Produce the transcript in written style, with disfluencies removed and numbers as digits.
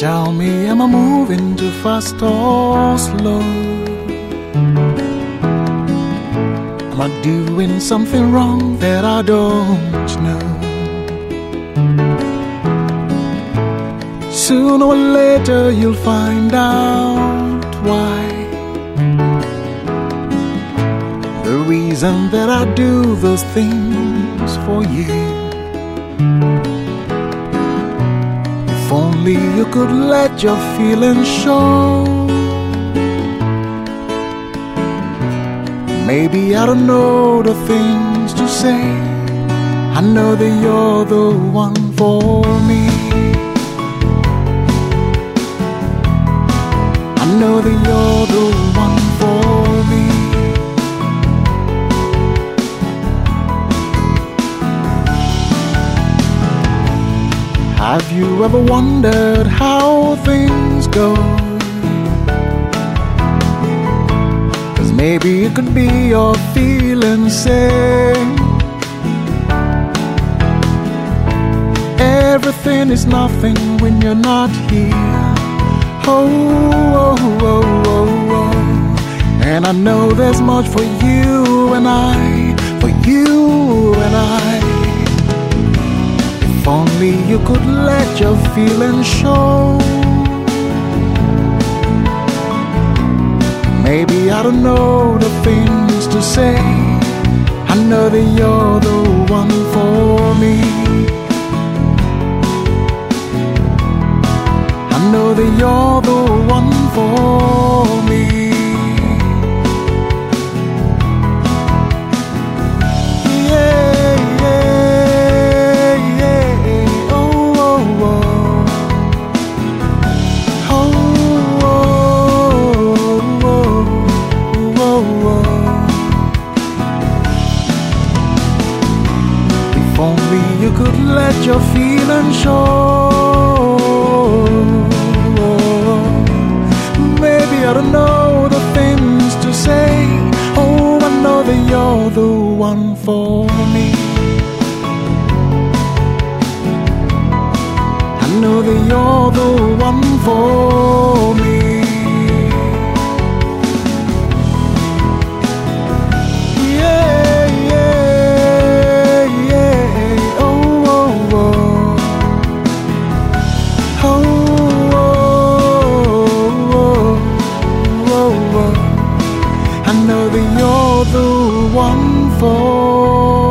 Tell me, am I moving too fast or slow? Am I doing something wrong that I don't know? Sooner or later you'll find out why. The reason that I do those things for you. If only you could let your feelings show. Maybe I don't know the things to say. I know that you're the one for me. I know that you're the one for me. Have you ever wondered how things go? 'Cause maybe it could be your feeling saying everything is nothing when you're not here. Oh, oh, oh, oh, oh. And I know there's much for you and I, for you and I. If only you could let your feelings show. Maybe I don't know the things to say. I know that you're the one for me. I know that you're the one for me. Yeah, yeah, yeah. Oh, oh, oh. Oh, oh, oh, oh, oh. If only you could let your feelings show. I don't know the things to say. Oh, I know that you're the one for me. I know that you're the one for me. Yeah, yeah, yeah. Oh, oh, oh. Oh. I know that you're the one for